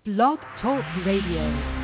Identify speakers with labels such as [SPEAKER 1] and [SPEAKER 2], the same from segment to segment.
[SPEAKER 1] Blog Talk Radio.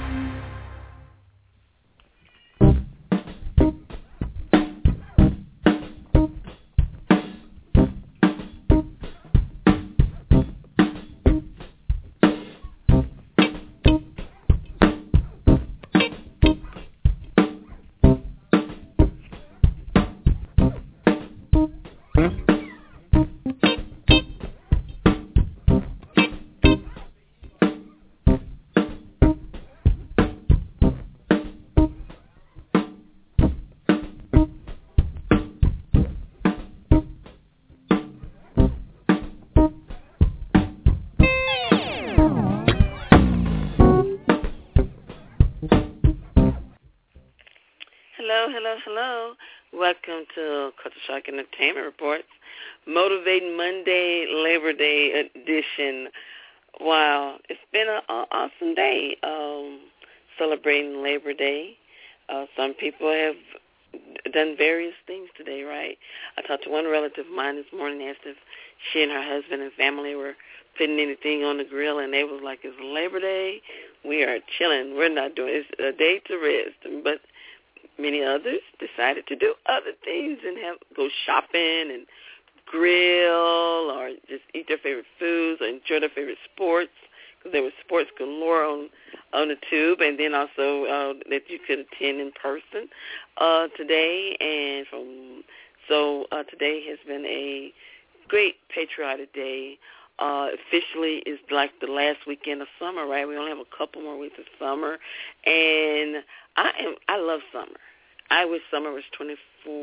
[SPEAKER 2] Hello. Welcome to Culture Shock Entertainment Reports, Motivating Monday, Labor Day edition. Wow, it's been an awesome day celebrating Labor Day. Some people have done various things today, right? I talked to one relative of mine this morning, asked if she and her husband and family were putting anything on the grill, and they was like, it's Labor Day. We are chilling. We're not doing it. It's a day to rest. But many others decided to do other things and go shopping and grill or just eat their favorite foods or enjoy their favorite sports, because there was sports galore on the tube, and then also that you could attend in person today. And today has been a great patriotic day. Officially is like the last weekend of summer, right? We only have a couple more weeks of summer, and I love summer. I wish summer was 24/7.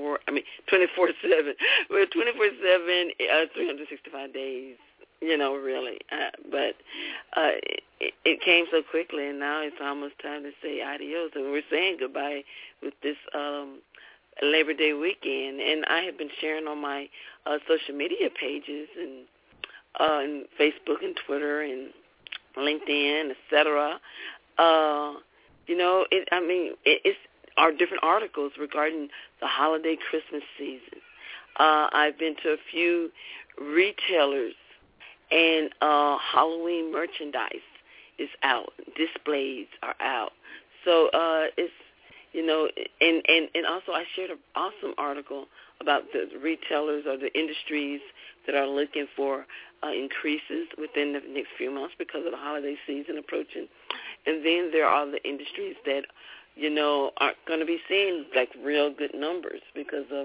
[SPEAKER 2] We're 24/7, 365 days, really. But it came so quickly, and now it's almost time to say adios. And we're saying goodbye with this Labor Day weekend. And I have been sharing on my social media pages and Facebook and Twitter and LinkedIn, etc. It's our different articles regarding the holiday Christmas season. I've been to a few retailers, and Halloween merchandise is out. Displays are out. So it's, and also I shared an awesome article about the retailers or the industries that are looking for increases within the next few months because of the holiday season approaching. And then there are the industries that, aren't going to be seeing like real good numbers because of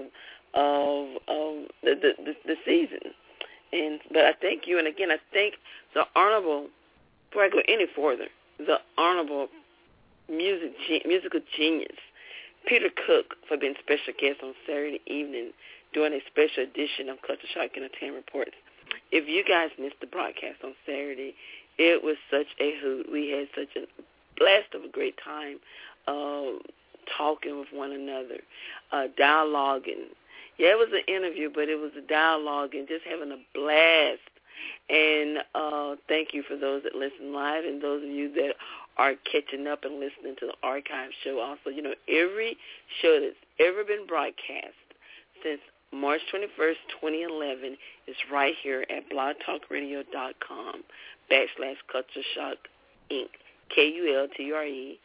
[SPEAKER 2] the season. But I thank you, and again, I thank the Honorable, before I go any further, the Honorable musical genius, Peter Cook, for being special guest on Saturday evening doing a special edition of Culture Shock Entertainment Reports. If you guys missed the broadcast on Saturday, it was such a hoot. We had such a blast of a great time talking with one another, dialoguing. Yeah, it was an interview, but it was a dialogue and just having a blast. And thank you for those that listen live and those of you that are catching up and listening to the archive show. Also, every show that's ever been broadcast since March 21st, 2011 is right here at blogtalkradio.com/Culture Shock Inc. KULTURE.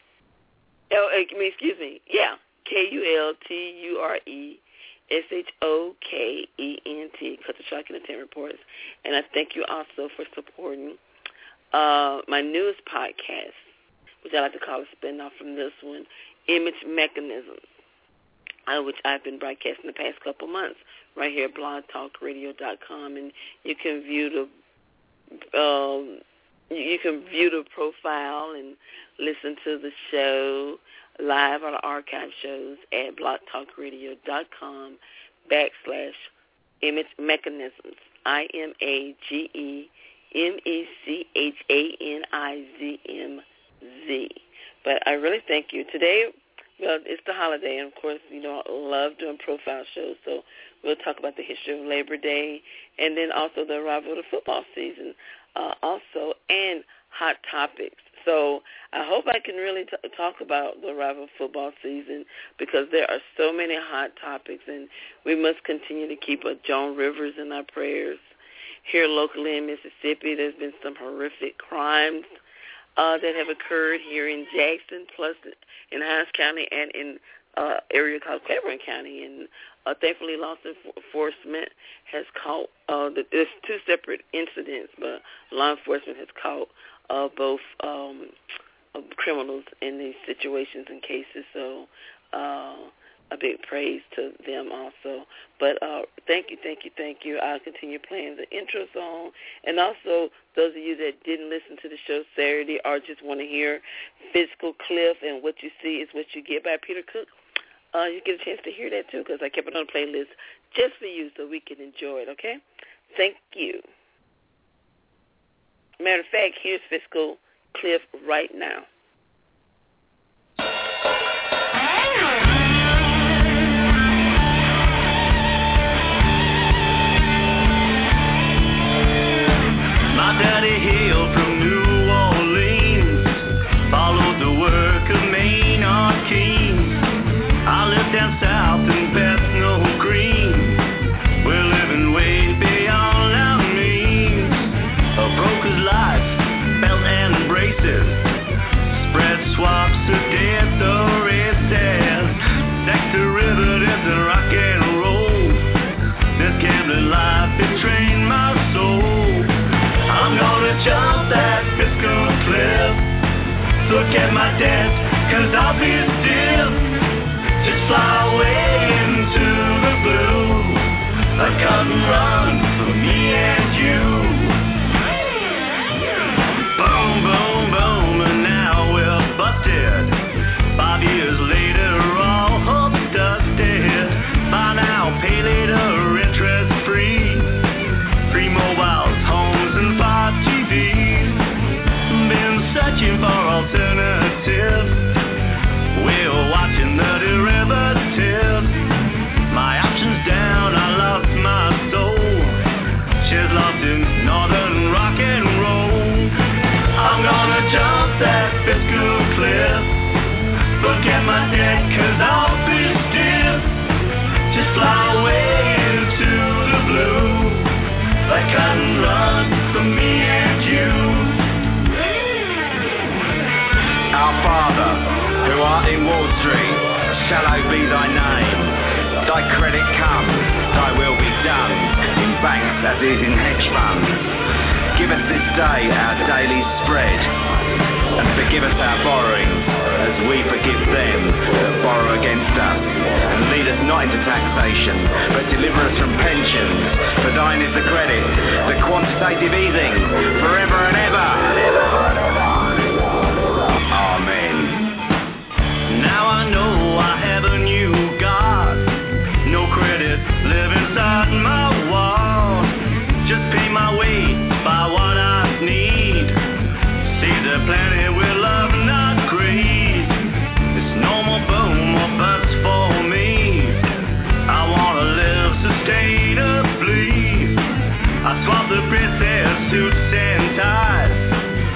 [SPEAKER 2] KULTURESHOKENT, Culture Shock Entertainment Reports. And I thank you also for supporting my newest podcast, which I like to call a spin-off from this one, Image Mechanisms, which I've been broadcasting the past couple months right here at blogtalkradio.com. And you can view the profile and listen to the show live on the archive shows at blogtalkradio.com/Image Mechanisms, IMAGEMECHANIZMZ. But I really thank you. Today, it's the holiday, and, of course, I love doing profile shows, so we'll talk about the history of Labor Day and then also the arrival of the football season also, and hot topics. So I hope I can really talk about the arrival of football season, because there are so many hot topics, and we must continue to keep Joan Rivers in our prayers. Here locally in Mississippi, there's been some horrific crimes that have occurred here in Jackson, plus in Hinds County and in area called Claiborne County. And thankfully, law enforcement has caught, there's two separate incidents, but law enforcement has caught both criminals in these situations and cases. So a big praise to them also. But thank you. I'll continue playing the intro song. And also, those of you that didn't listen to the show Saturday or just want to hear Physical Cliff and What You See Is What You Get by Peter Cook, you get a chance to hear that too, because I kept it on the playlist just for you so we can enjoy it, okay? Thank you. Matter of fact, here's Physical Cliff right now.
[SPEAKER 1] My daddy hailed from New Orleans, followed the work of Maynard Keynes. I lived down south in Bethnal Green. We're living way beyond our means. A broker's life, belt and braces, spread swaps of death oasis. Sex derivatives and rock and roll. This gambling life, it trained my soul. I'm gonna jump that fiscal cliff. Look at my debt, cause I'll be still. Just fly away into the blue. A cut and run for me and you. Boom, boom, boom, and now we're busted. 5 years later, all hope's dusted. Buy now, pay later, interest free. Free mobiles, homes, and 5 TVs. Been searching for alternatives. We're watching the derivatives. My options down, I lost my soul. She's lost in northern rock and roll. I'm gonna jump that fiscal cliff. Look at my debt, cause I'll be stiff. Just fly away into the blue. Like cut and run for me and you. Our Father, who art in Wall Street, shallowed be thy name. Thy credit come, thy will be done, in banks as is in hedge funds. Give us this day our daily spread, and forgive us our borrowings, as we forgive them that borrow against us. And lead us not into taxation, but deliver us from pensions. For thine is the credit, the quantitative easing, forever and ever. Amen. Now I know I have a new God. No credit, live inside my wall. Just pay my way by what I need. Save the planet with love, not greed. It's no more boom or bust for me. I wanna live sustainably. I swap the princess suits and ties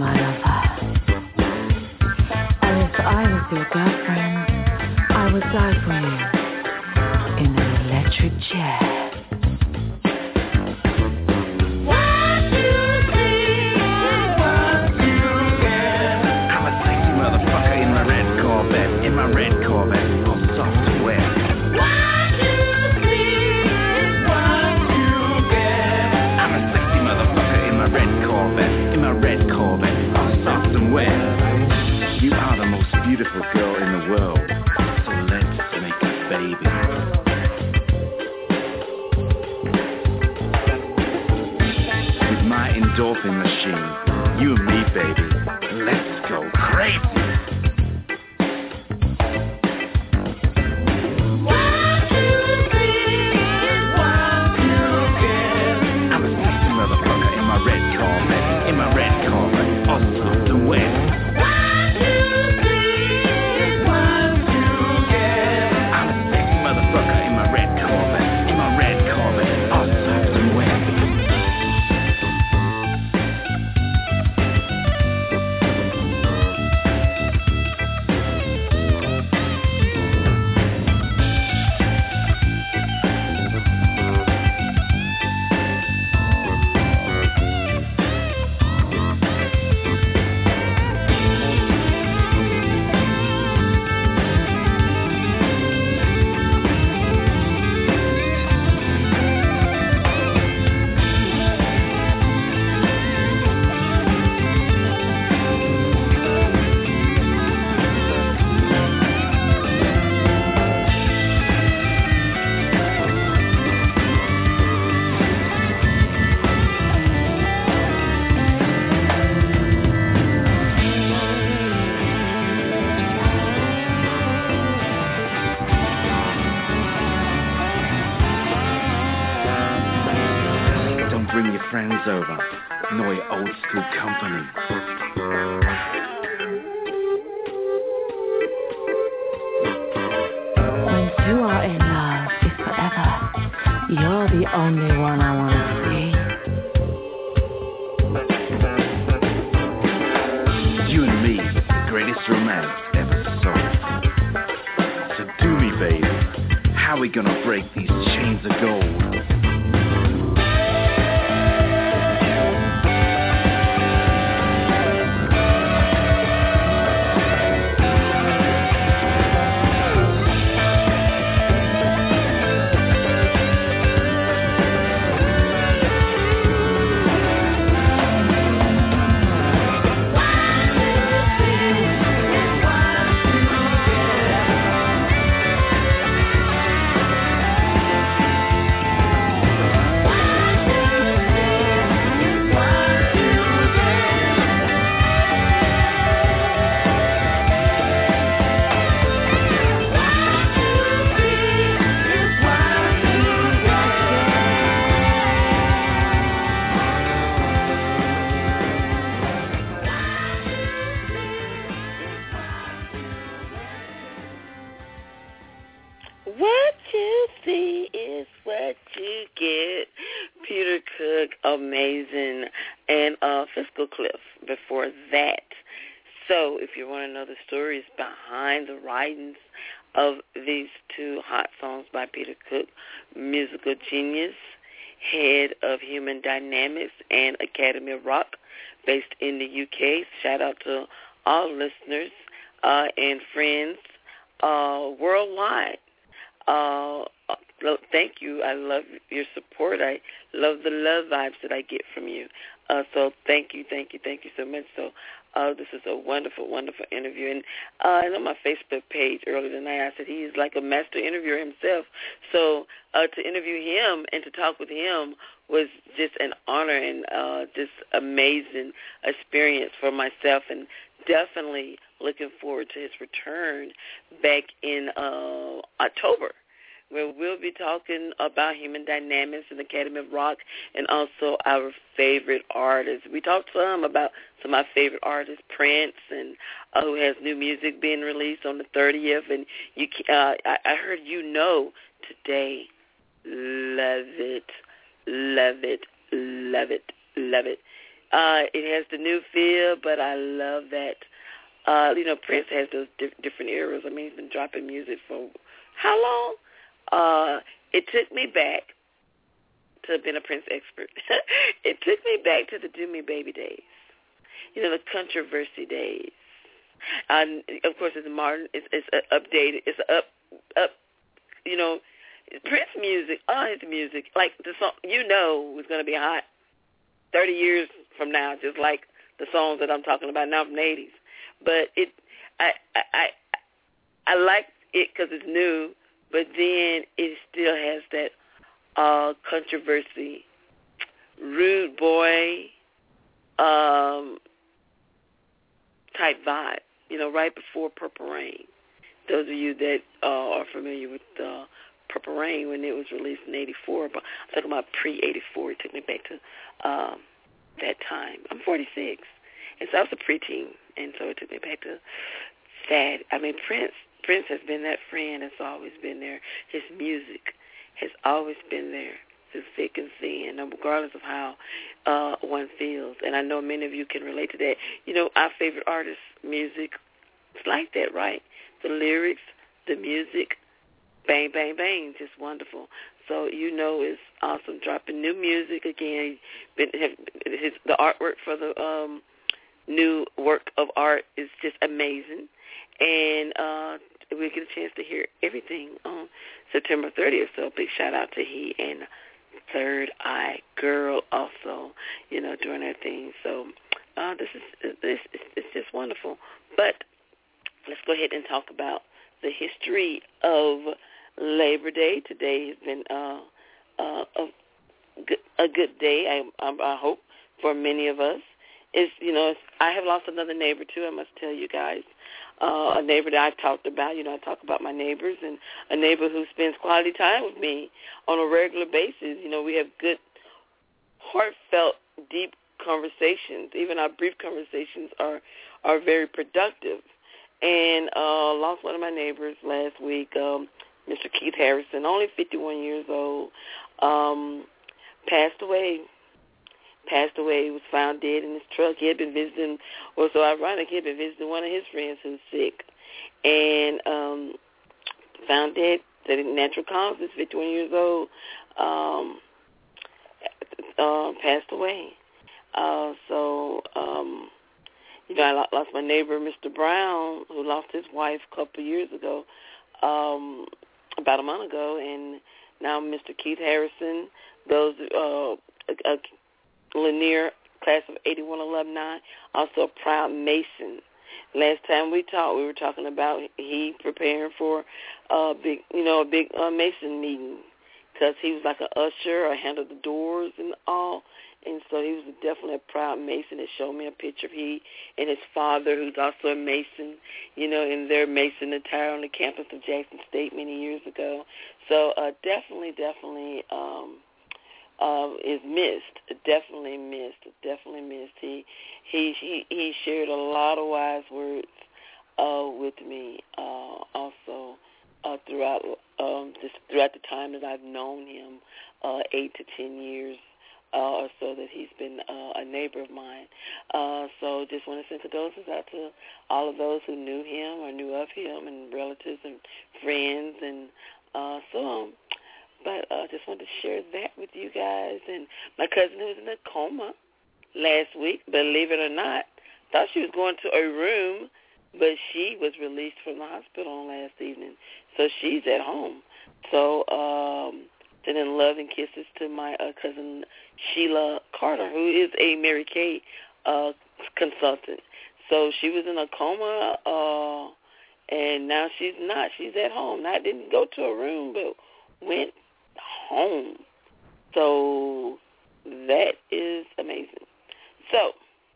[SPEAKER 3] I love her. And if I was your girlfriend, I would die for you in an electric chair.
[SPEAKER 4] In my red Corvette, all soft and wet. 1, 2, 3, what you get? I'm a sexy motherfucker in my red Corvette. In my red Corvette, all soft and wet. You are the most beautiful girl in the world, so let's make a baby. With my endorphin machine, you and me, baby, let's go crazy. Over, nor your old school company.
[SPEAKER 3] When two are in love, it's forever. You're the only one I want to
[SPEAKER 4] see. You and me, the greatest romance ever sold. So do me, baby. How we gonna break these chains of gold?
[SPEAKER 2] Amazing, and Fiscal Cliff before that. So if you want to know the stories behind the writings of these two hot songs by Peter Cook, musical genius, head of Human Dynamics and Academy of Rock, based in the UK. Shout out to all listeners and friends worldwide. Thank you. I love your support. I love the love vibes that I get from you. So thank you so much. So this is a wonderful, wonderful interview. And on my Facebook page earlier tonight, I said he is like a master interviewer himself. So to interview him and to talk with him was just an honor and just amazing experience for myself, and definitely looking forward to his return back in October, where we'll be talking about Human Dynamics and Academy of Rock and also our favorite artists. We talked some about some of my favorite artists, Prince, and who has new music being released on the 30th. And I heard today. Love it, love it, love it, love it. It has the new feel, but I love that. Prince has those different eras. I mean, he's been dropping music for how long? It took me back to being a Prince expert. It took me back to the Do Me Baby days. The controversy days. Of course, it's modern. It's updated. It's up. Prince music. His music, like the song, was going to be hot 30 years from now, just like the songs that I'm talking about now from the 80s. But I like it because it's new, but then it still has that controversy, rude boy type vibe. Right before Purple Rain. Those of you that are familiar with Purple Rain when it was released in '84, but I'm talking about pre-'84. It took me back to that time. I'm 46, and so I was a preteen, and so it took me back to that. I mean, Prince has been that friend that's always been there. His music has always been there through thick and thin, regardless of how one feels. And I know many of you can relate to that. Our favorite artists' music, it's like that, right? The lyrics, the music, bang, bang, bang, just wonderful. So it's awesome. Dropping new music again. The artwork for the new work of art is just amazing. And we get a chance to hear everything on September 30th. So big shout out to he and Third Eye Girl also, doing their thing. So this is just wonderful. But let's go ahead and talk about the history of Labor Day. Today has been a good day, I hope, for many of us. I have lost another neighbor, too, I must tell you guys. A neighbor that I've talked about. I talk about my neighbors, and a neighbor who spends quality time with me on a regular basis. We have good, heartfelt, deep conversations. Even our brief conversations are very productive. And lost one of my neighbors last week, Mr. Keith Harrison, only 51 years old, passed away. He was found dead in his truck. He had been visiting, or so ironic, he had been visiting one of his friends who's sick, and found dead at natural causes, 51 years old, passed away. I lost my neighbor, Mr. Brown, who lost his wife a couple of years ago, about a month ago, and now Mr. Keith Harrison, those Lanier, class of 81 alumni, also a proud Mason. Last time we talked, we were talking about he preparing for a big Mason meeting because he was like an usher or handled the doors and all. And so he was definitely a proud Mason. It showed me a picture of he and his father, who's also a Mason, in their Mason attire on the campus of Jackson State many years ago. So definitely is missed. Definitely missed. He shared a lot of wise words with me also throughout the time that I've known him, 8 to 10 years or so that he's been a neighbor of mine. So just want to send condolences out to all of those who knew him or knew of him, and relatives and friends and so on. But I just wanted to share that with you guys. And my cousin who was in a coma last week, believe it or not, thought she was going to a room, but she was released from the hospital on last evening. So she's at home. So sending love and kisses to my cousin Sheila Carter, who is a Mary Kay consultant. So she was in a coma, and now she's not. She's at home. I didn't go to a room, but went home. So that is amazing. So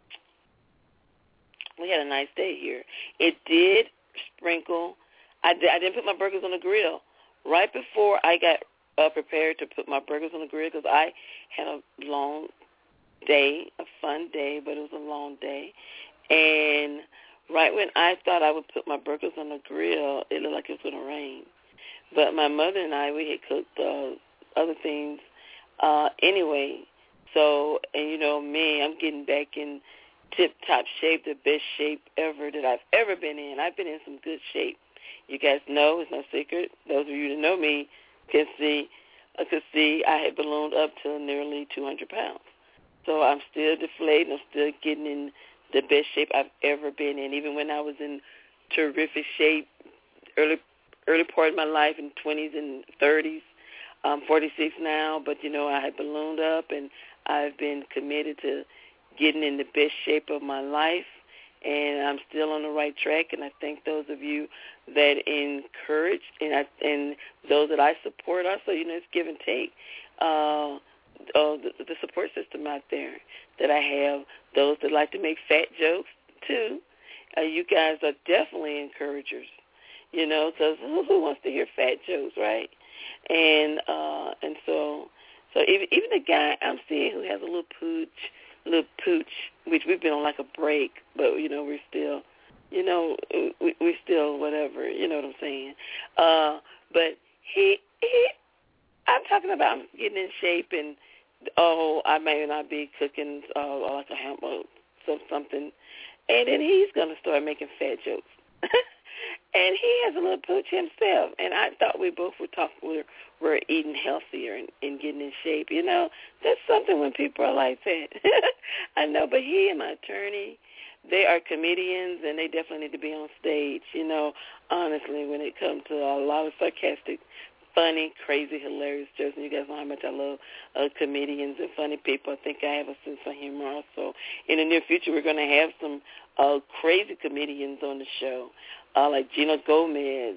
[SPEAKER 2] we had a nice day here. It did sprinkle. I didn't put my burgers on the grill. Right before I got prepared to put my burgers on the grill, because I had a long day, a fun day, but it was a long day. And right when I thought I would put my burgers on the grill, it looked like it was going to rain. But my mother and I, we had cooked other things anyway. So, and you know me, I'm getting back in tip-top shape, the best shape ever that I've ever been in. I've been in some good shape. You guys know, it's no secret. Those of you that know me could see I had ballooned up to nearly 200 pounds. So I'm still deflating. I'm still getting in the best shape I've ever been in. Even when I was in terrific shape, early part of my life in 20s and 30s. I'm 46 now, but, you know, I had ballooned up, and I've been committed to getting in the best shape of my life, and I'm still on the right track. And I thank those of you that encourage and those that I support also. You know, it's give and take. The support system out there that I have, those that like to make fat jokes too. You guys are definitely encouragers. You know, so who wants to hear fat jokes, right? And so even the guy I'm seeing who has a little pooch, which we've been on like a break, but you know we're still whatever, you know what I'm saying. But he I'm talking about getting in shape, and I may not be cooking like a hamburger or something, and then he's gonna start making fat jokes. And he has a little pooch himself, and I thought we both we're eating healthier and getting in shape. You know, that's something when people are like that. I know, but he and my attorney, they are comedians, and they definitely need to be on stage. You know, honestly, when it comes to a lot of sarcastic, funny, crazy, hilarious jokes, and you guys know how much I love comedians and funny people. I think I have a sense of humor also. In the near future, we're going to have some crazy comedians on the show, like Gina Gomez,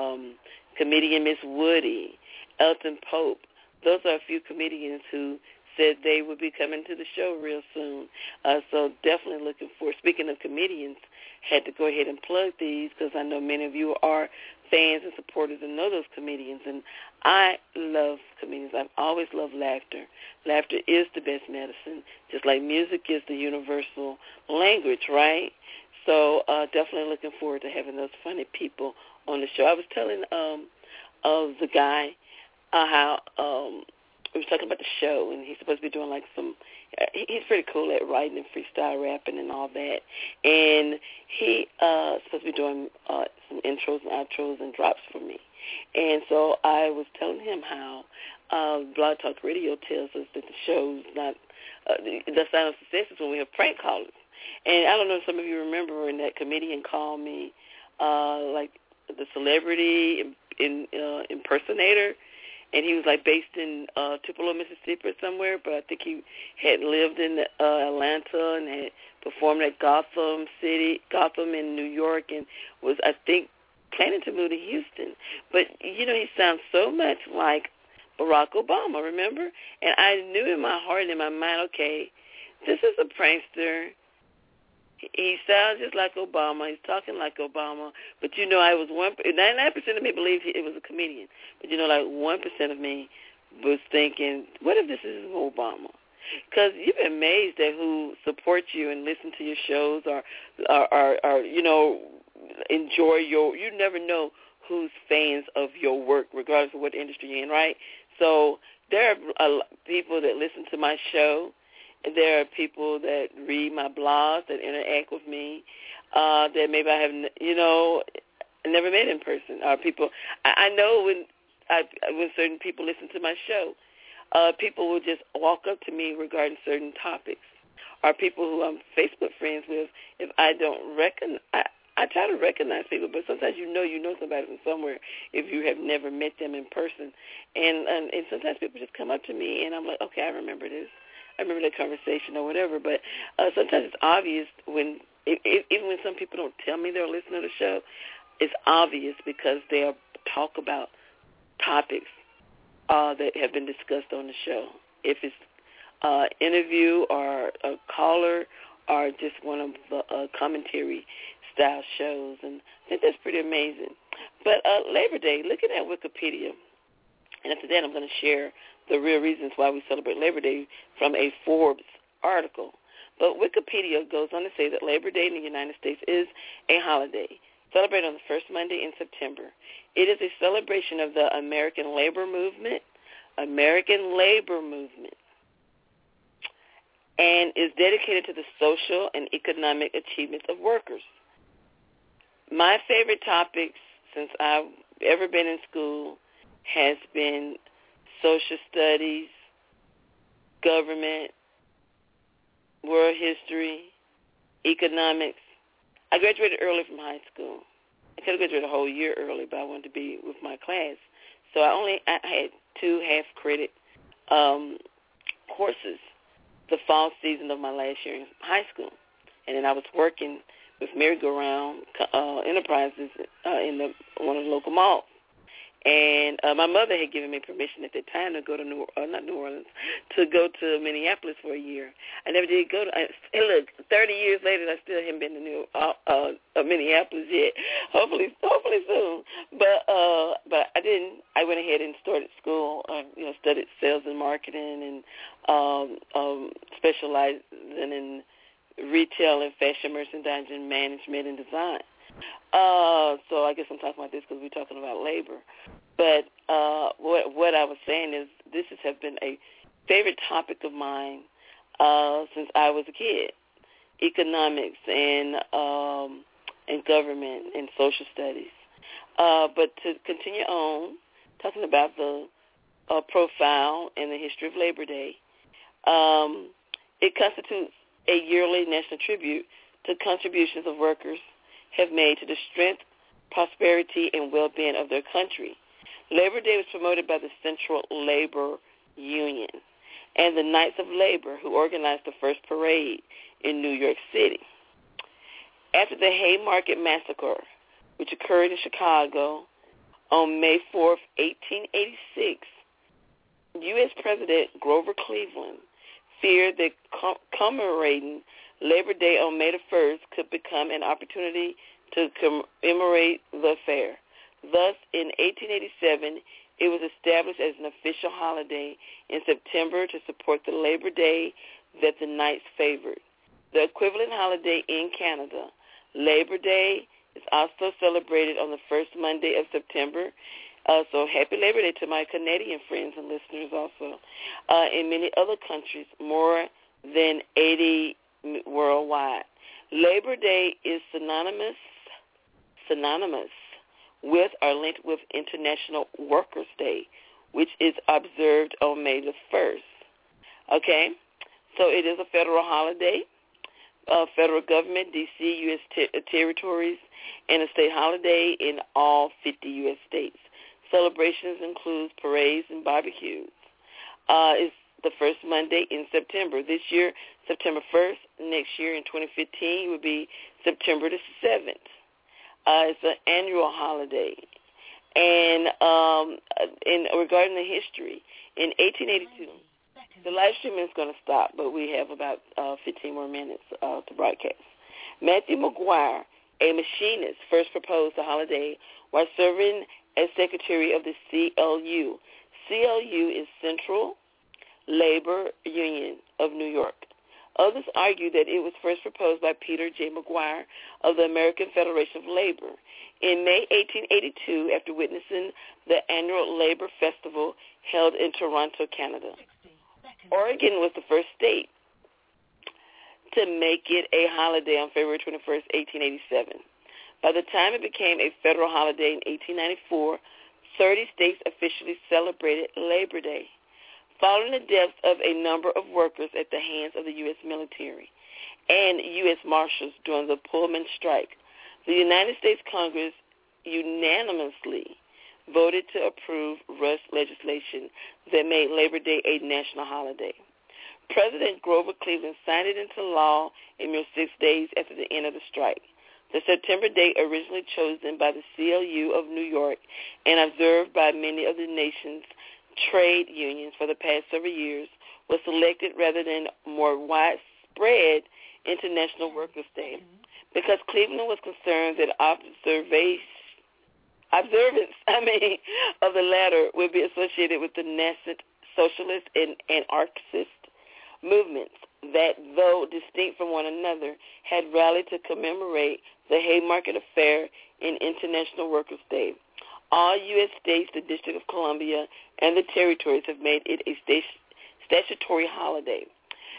[SPEAKER 2] comedian Miss Woody, Elton Pope. Those are a few comedians who said they would be coming to the show real soon. So definitely looking forward. Speaking of comedians, had to go ahead and plug these because I know many of you are fans and supporters and know those comedians. And I love comedians. I've always loved laughter. Laughter is the best medicine, just like music is the universal language, right? So definitely looking forward to having those funny people on the show. I was telling the guy how we were talking about the show, and he's supposed to be doing like he's pretty cool at writing and freestyle rapping and all that. And he supposed to be doing some intros and outros and drops for me. And so I was telling him how Blog Talk Radio tells us that the show's not, the sign of success is when we have prank callers. And I don't know if some of you remember when that comedian called me, like the celebrity impersonator, and he was like based in Tupelo, Mississippi or somewhere, but I think he had lived in Atlanta and had performed at Gotham in New York, and was, I think, planning to move to Houston. But, you know, he sounds so much like Barack Obama, remember? And I knew in my heart and in my mind, okay, this is a prankster. He sounds just like Obama. He's talking like Obama. But, you know, 99% of me believed it was a comedian. But, you know, like 1% of me was thinking, what if this is Obama? Because you've been amazed at who supports you and listen to your shows or you know, enjoy you never know who's fans of your work, regardless of what industry you're in, right? So there are people that listen to my show. There are people that read my blogs, that interact with me, that maybe I have, you know, never met in person. Or people, I know when certain people listen to my show, people will just walk up to me regarding certain topics. Or people who I'm Facebook friends with, if I don't recognize, I try to recognize people, but sometimes you know somebody from somewhere if you have never met them in person. And sometimes people just come up to me, and I'm like, okay, I remember this. I remember that conversation or whatever, but sometimes it's obvious even when some people don't tell me they're listening to the show, it's obvious because they'll talk about topics that have been discussed on the show. If it's interview or a caller or just one of the commentary-style shows, and I think that's pretty amazing. But Labor Day, looking at Wikipedia, and after that I'm going to share the real reasons why we celebrate Labor Day from a Forbes article. But Wikipedia goes on to say that Labor Day in the United States is a holiday celebrated on the first Monday in September. It is a celebration of the American labor movement. and is dedicated to the social and economic achievements of workers. My favorite topics since I've ever been in school has been social studies, government, world history, economics. I graduated early from high school. I could have graduated a whole year early, but I wanted to be with my class. So I had 2 half-credit courses the fall season of my last year in high school. And then I was working with merry-go-round enterprises in one of the local malls. And my mother had given me permission at the time to go to to go to Minneapolis for a year. I never did go to. And look, 30 years later, I still haven't been to Minneapolis yet. Hopefully soon. But I didn't. I went ahead and started school. Studied sales and marketing and specializing in retail and fashion merchandising, management, and design. So I guess I'm talking about this because we're talking about labor. But what I was saying is this has been a favorite topic of mine since I was a kid: economics and government and social studies. But to continue on, talking about the profile and the history of Labor Day, it constitutes a yearly national tribute to contributions of workers have made to the strength, prosperity, and well-being of their country. Labor Day was promoted by the Central Labor Union and the Knights of Labor, who organized the first parade in New York City. After the Haymarket Massacre, which occurred in Chicago on May 4th, 1886, U.S. President Grover Cleveland feared that commemorating Labor Day on May the 1st could become an opportunity to commemorate the affair. Thus, in 1887, it was established as an official holiday in September to support the Labor Day that the Knights favored. The equivalent holiday in Canada, Labor Day, is also celebrated on the first Monday of September. So happy Labor Day to my Canadian friends and listeners also. In many other countries, more than 80 worldwide. Labor Day is synonymous with or linked with International Workers' Day, which is observed on May the 1st. Okay? So it is a federal holiday. Federal government, D.C., U.S. territories, and a state holiday in all 50 U.S. states. Celebrations include parades and barbecues. It's the first Monday in September. This year, September 1st. Next year, in 2015, it would be September the 7th. It's an annual holiday. And regarding the history, in 1882, the live streaming is going to stop, but we have about 15 more minutes to broadcast. Matthew McGuire, a machinist, first proposed the holiday while serving as secretary of the CLU. CLU is Central Labor Union of New York. Others argue that it was first proposed by Peter J. McGuire of the American Federation of Labor. In May 1882, after witnessing the annual Labor Festival held in Toronto, Canada, Oregon was the first state to make it a holiday on February 21st, 1887. By the time it became a federal holiday in 1894, 30 states officially celebrated Labor Day. Following the deaths of a number of workers at the hands of the U.S. military and U.S. Marshals during the Pullman strike, the United States Congress unanimously voted to approve Rush legislation that made Labor Day a national holiday. President Grover Cleveland signed it into law a mere 6 days after the end of the strike. The September date, originally chosen by the CLU of New York and observed by many of the nation's trade unions for the past several years, was selected rather than more widespread International Workers' Day because Cleveland was concerned that observance of the latter would be associated with the nascent socialist and anarchist movements that, though distinct from one another, had rallied to commemorate the Haymarket Affair in International Workers' Day. All U.S. states, the District of Columbia, and the territories have made it a statutory holiday.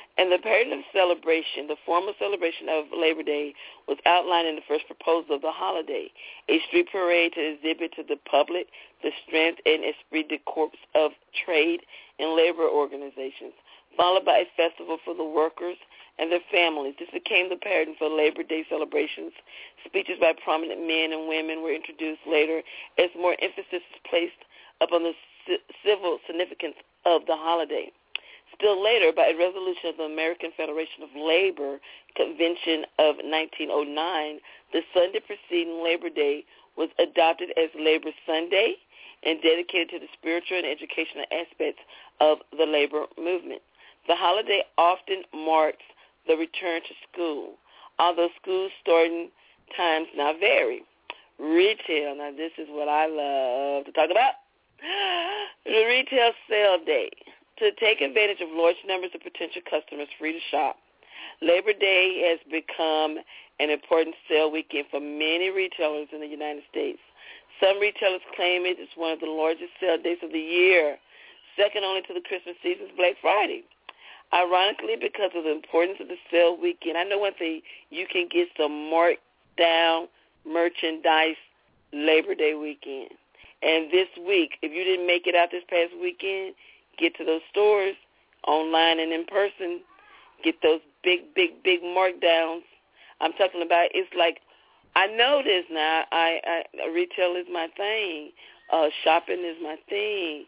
[SPEAKER 2] And the pattern of celebration, the formal celebration of Labor Day, was outlined in the first proposal of the holiday, a street parade to exhibit to the public the strength and esprit de corps of trade and labor organizations, followed by a festival for the workers and their families. This became the pattern for Labor Day celebrations. Speeches by prominent men and women were introduced later as more emphasis was placed upon the civil significance of the holiday. Still later, by a resolution of the American Federation of Labor Convention of 1909, the Sunday preceding Labor Day was adopted as Labor Sunday and dedicated to the spiritual and educational aspects of the labor movement. The holiday often marks the return to school, although school starting times now vary. Retail, now this is what I love to talk about, the retail sale day. To take advantage of large numbers of potential customers free to shop, Labor Day has become an important sale weekend for many retailers in the United States. Some retailers claim it is one of the largest sale days of the year, second only to the Christmas season's Black Friday. Ironically, because of the importance of the sale weekend, I know one thing, you can get some marked down merchandise Labor Day weekend. And this week, if you didn't make it out this past weekend, get to those stores, online and in person, get those big markdowns. I'm talking about, it's like, I know this now. Retail is my thing. Shopping is my thing.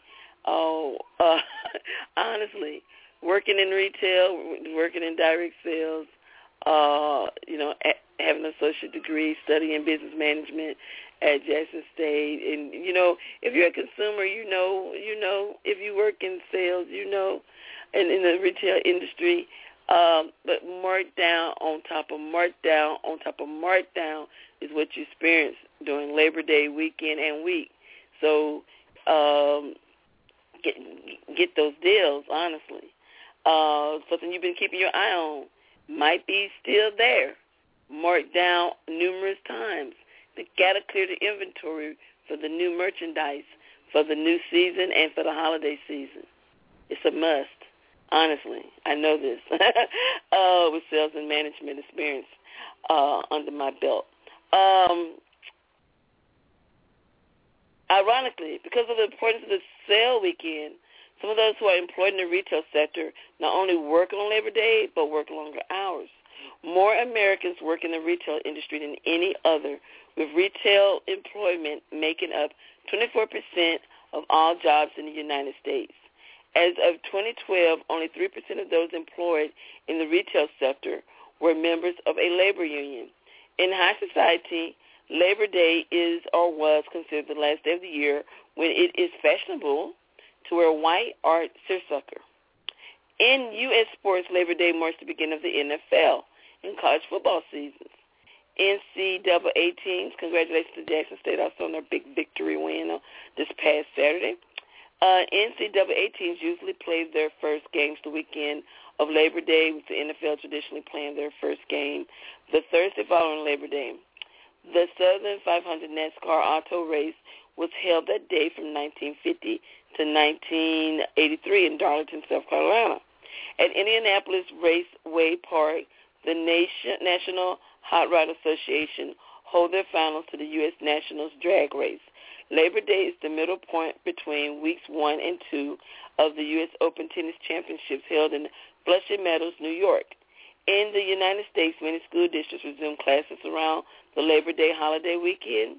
[SPEAKER 2] Honestly, working in retail, working in direct sales, having an associate degree, studying business management at Jackson State, and if you're a consumer, if you work in sales, and in the retail industry, but markdown on top of markdown on top of markdown is what you experience during Labor Day weekend and week. So get those deals, honestly. Something you've been keeping your eye on might be still there, marked down numerous times. They got to clear the inventory for the new merchandise, for the new season, and for the holiday season. It's a must, honestly. I know this with sales and management experience under my belt. Ironically, because of the importance of the sale weekend, some of those who are employed in the retail sector not only work on Labor Day, but work longer hours. More Americans work in the retail industry than any other, with retail employment making up 24% of all jobs in the United States. As of 2012, only 3% of those employed in the retail sector were members of a labor union. In high society, Labor Day is or was considered the last day of the year when it is fashionable to wear white or seersucker. In U.S. sports, Labor Day marks the beginning of the NFL and college football seasons. NCAA teams, congratulations to Jackson State also on their big victory win this past Saturday. NCAA teams usually play their first games the weekend of Labor Day, with the NFL traditionally playing their first game the Thursday following Labor Day. The Southern 500 NASCAR auto race was held that day from 1950 to 1983 in Darlington, South Carolina. At Indianapolis Raceway Park, the National Hot Rod Association hold their finals to the U.S. Nationals drag race. Labor Day is the middle point between weeks 1 and 2 of the U.S. Open Tennis Championships held in Flushing Meadows, New York. In the United States, many school districts resume classes around the Labor Day holiday weekend.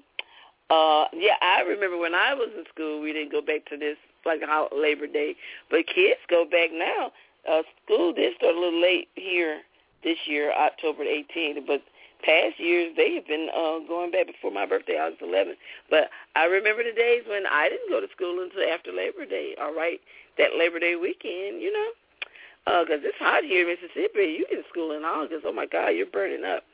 [SPEAKER 2] I remember when I was in school, we didn't go back to this like Labor Day, but kids go back now. School did start a little late here this year, October 18th, but past years they have been going back before my birthday, August 11th. But I remember the days when I didn't go to school until after Labor Day, all right, that Labor Day weekend, because it's hot here in Mississippi. You get to school in August. Oh, my God, you're burning up.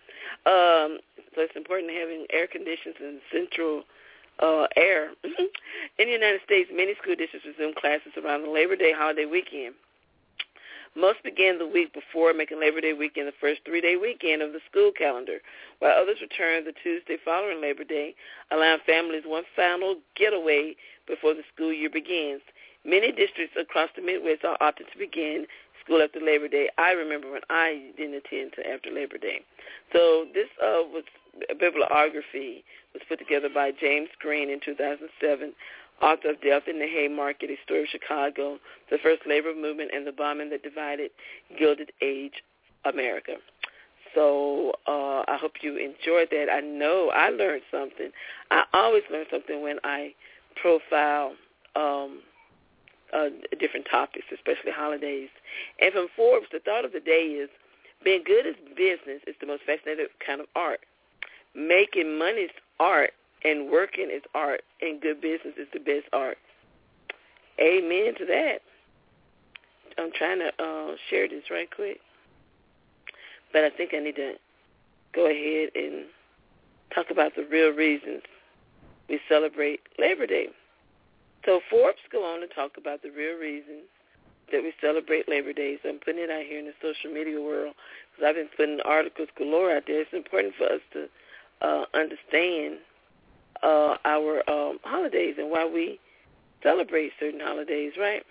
[SPEAKER 2] So it's important having air conditions and central air. In the United States, many school districts resume classes around the Labor Day holiday weekend. Most began the week before, making Labor Day weekend the first 3-day weekend of the school calendar, while others return the Tuesday following Labor Day, allowing families one final getaway before the school year begins. Many districts across the Midwest are opted to begin school after Labor Day. I remember when I didn't attend to after Labor Day. So this was a bibliography was put together by James Green in 2007, author of Death in the Haymarket, A Story of Chicago, the First Labor Movement, and the Bombing That Divided Gilded Age America. So I hope you enjoyed that. I know I learned something. I always learn something when I profile different topics, especially holidays. And from Forbes, the thought of the day is, being good at business is the most fascinating kind of art. Making money is art, and working is art, and good business is the best art. Amen to that. I'm trying to share this right quick, but I think I need to go ahead and talk about the real reasons we celebrate Labor Day. So Forbes go on to talk about the real reasons that we celebrate Labor Day. So I'm putting it out here in the social media world because I've been putting articles galore out there. It's important for us to understand our holidays and why we celebrate certain holidays, right?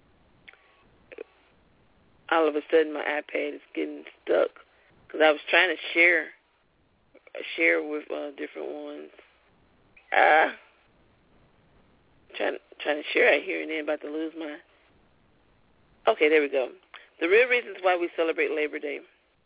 [SPEAKER 2] All of a sudden my iPad is getting stuck because I was trying to share with different ones. Trying to share out here and then about to lose my... Okay, there we go. The real reasons why we celebrate Labor Day.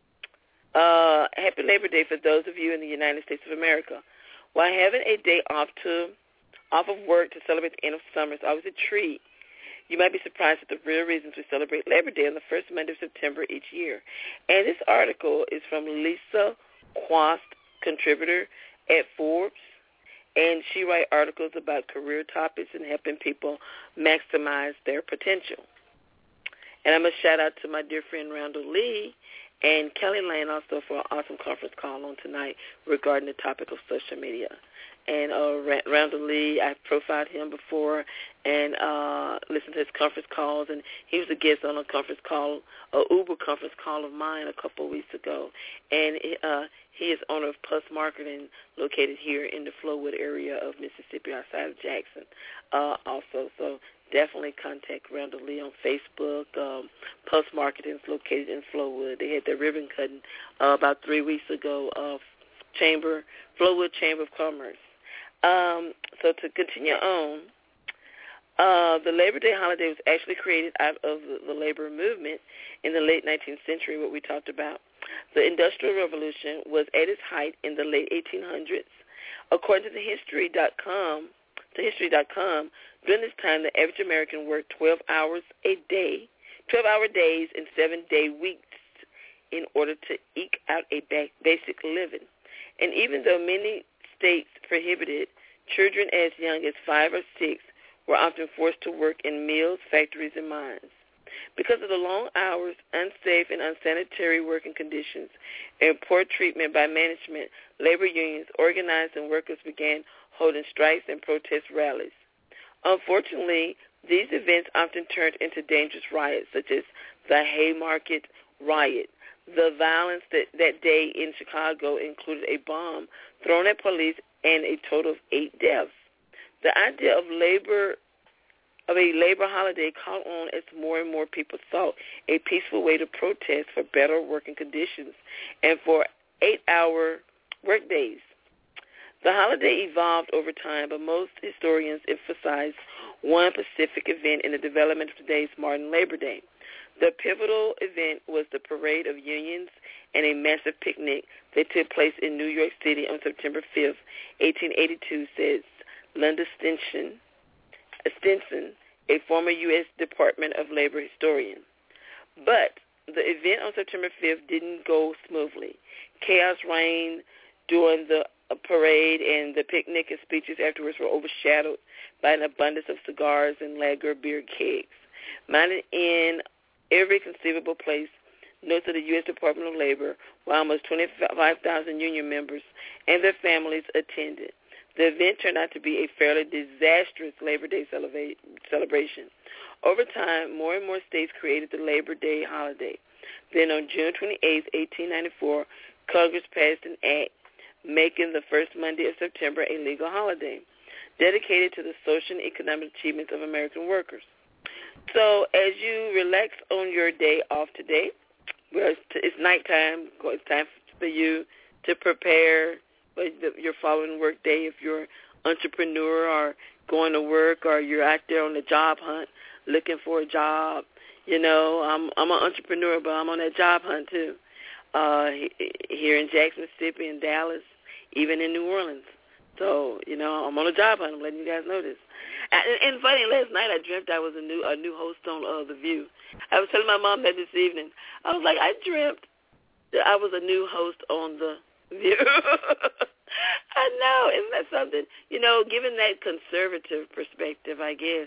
[SPEAKER 2] Happy Labor Day for those of you in the United States of America. While having a day off of work to celebrate the end of summer is always a treat, you might be surprised at the real reasons we celebrate Labor Day on the first Monday of September each year. And this article is from Lisa Quast, contributor at Forbes, and she writes articles about career topics and helping people maximize their potential. And I'm going to shout out to my dear friend Randall Lee and Kelly Lane also for an awesome conference call on tonight regarding the topic of social media. And Randall Lee, I've profiled him before and listened to his conference calls, and he was a guest on a conference call, an Uber conference call of mine a couple of weeks ago. And he is owner of Plus Marketing, located here in the Flowwood area of Mississippi, outside of Jackson also. So definitely contact Randall Lee on Facebook. Plus Marketing is located in Flowwood. They had their ribbon cutting about 3 weeks ago of Flowwood Chamber of Commerce. So to continue on, the Labor Day holiday was actually created out of the labor movement in the late 19th century, what we talked about. The Industrial Revolution was at its height in the late 1800s. According to History.com, during this time, the average American worked 12 hours a day, 12-hour days and 7-day weeks in order to eke out a basic living. And even though many states prohibited, children as young as 5 or 6 were often forced to work in mills, factories, and mines. Because of the long hours, unsafe and unsanitary working conditions, and poor treatment by management, labor unions organized and workers began holding strikes and protest rallies. Unfortunately, these events often turned into dangerous riots, such as the Haymarket riot. The violence that day in Chicago included a bomb thrown at police and a total of 8 deaths. The idea of a labor holiday caught on as more and more people sought a peaceful way to protest for better working conditions and for 8-hour work days. The holiday evolved over time, but most historians emphasize one specific event in the development of today's modern Labor Day. The pivotal event was the Parade of Unions and a massive picnic that took place in New York City on September 5th, 1882, says Linda Stinson, a former U.S. Department of Labor historian. But the event on September 5th didn't go smoothly. Chaos reigned during the parade, and the picnic and speeches afterwards were overshadowed by an abundance of cigars and lager beer kegs. Mounted in every conceivable place, notes of the U.S. Department of Labor, while almost 25,000 union members and their families attended. The event turned out to be a fairly disastrous Labor Day celebration. Over time, more and more states created the Labor Day holiday. Then on June 28, 1894, Congress passed an act making the first Monday of September a legal holiday, dedicated to the social and economic achievements of American workers. So as you relax on your day off today, well, it's nighttime. It's time for you to prepare for your following work day. If you're an entrepreneur or going to work, or you're out there on the job hunt looking for a job, I'm an entrepreneur, but I'm on that job hunt too. Here in Jackson, Mississippi, in Dallas, even in New Orleans. So, I'm on a job hunt. I'm letting you guys know this. And funny, last night I dreamt I was a new host on The View. I was telling my mom that this evening. I was like, I dreamt that I was a new host on The View. I know. Isn't that something? Given that conservative perspective, I guess.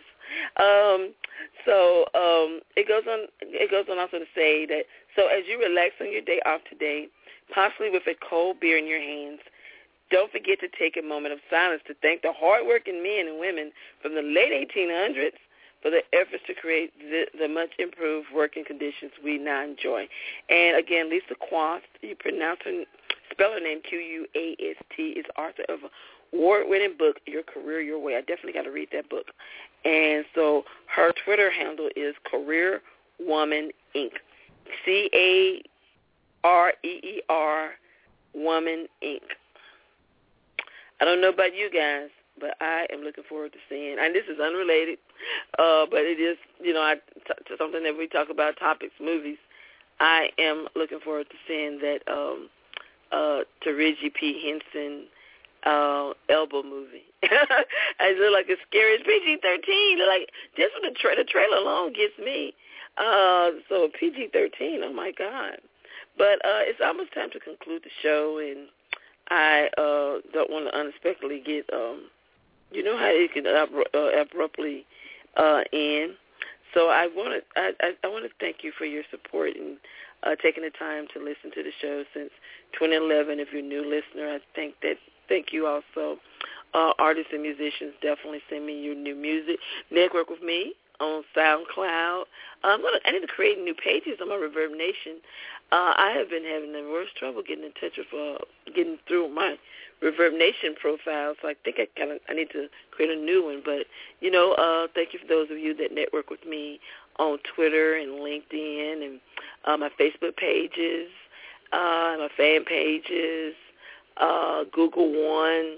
[SPEAKER 2] It goes on also to say that, so as you relax on your day off today, possibly with a cold beer in your hands, don't forget to take a moment of silence to thank the hardworking men and women from the late 1800s for the efforts to create the much improved working conditions we now enjoy. And again, Lisa Quast, you spell her name Quast, is author of an award-winning book, Your Career Your Way. I definitely got to read that book. And so her Twitter handle is Career Woman Inc. CAREER Woman Inc. I don't know about you guys, but I am looking forward to seeing, and this is unrelated, but it is, something that we talk about, topics, movies. I am looking forward to seeing that Taraji P. Henson Elbow movie. It look like a scary PG-13. Like, just for the trailer alone gets me. So PG-13, oh my God. But it's almost time to conclude the show, and I don't want to unexpectedly get, how it can abruptly end. So I want to thank you for your support and taking the time to listen to the show since 2011. If you're a new listener, I thank you also. Artists and musicians, definitely send me your new music. Network with me on SoundCloud. I need to create new pages on my Reverb Nation. I have been having the worst trouble getting in touch with getting through my Reverb Nation profile, so I think I need to create a new one. But thank you for those of you that network with me on Twitter and LinkedIn and my Facebook pages, my fan pages, Google One.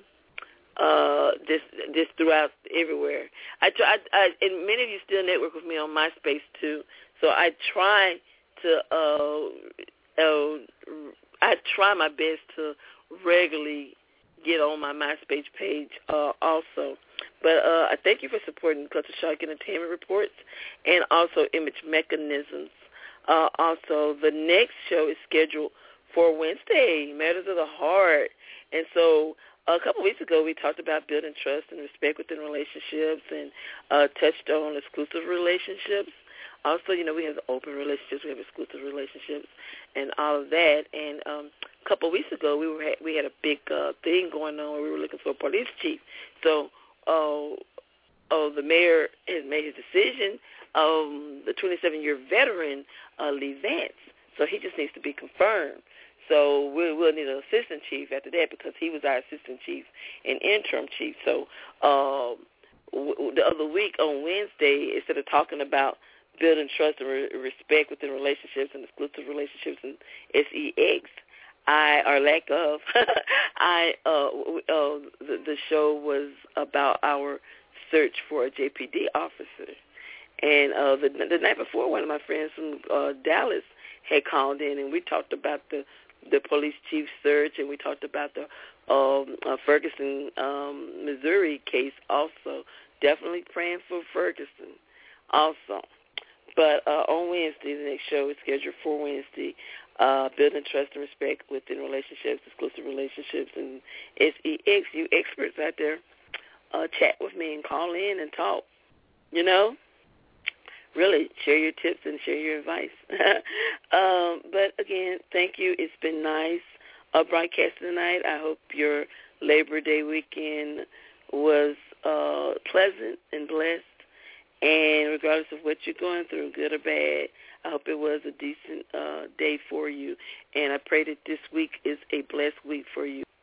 [SPEAKER 2] This throughout everywhere. And many of you still network with me on MySpace too. So I try my best to regularly get on my MySpace page also. But I thank you for supporting Culture Shock Entertainment Reports and also Image Mechanisms. Also, the next show is scheduled for Wednesday, Matters of the Heart. And so a couple weeks ago, we talked about building trust and respect within relationships and touched on exclusive relationships. Also, we have open relationships, we have exclusive relationships, and all of that. And a couple weeks ago, we had a big thing going on where we were looking for a police chief. So, the mayor has made his decision. The 27-year veteran, Lee Vance. So he just needs to be confirmed. So we'll need an assistant chief after that because he was our assistant chief and interim chief. So the other week on Wednesday, instead of talking about building trust and respect within relationships and exclusive relationships and sex, or lack of, the show was about our search for a JPD officer. And the night before, one of my friends from Dallas had called in, and we talked about the police chief search, and we talked about the Ferguson, Missouri case also. Definitely praying for Ferguson also. But on Wednesday, the next show is scheduled for Wednesday, building trust and respect within relationships, exclusive relationships, and sex. You experts out there, chat with me and call in and talk, Really, share your tips and share your advice. But, again, thank you. It's been nice broadcasting tonight. I hope your Labor Day weekend was pleasant and blessed. And regardless of what you're going through, good or bad, I hope it was a decent day for you. And I pray that this week is a blessed week for you.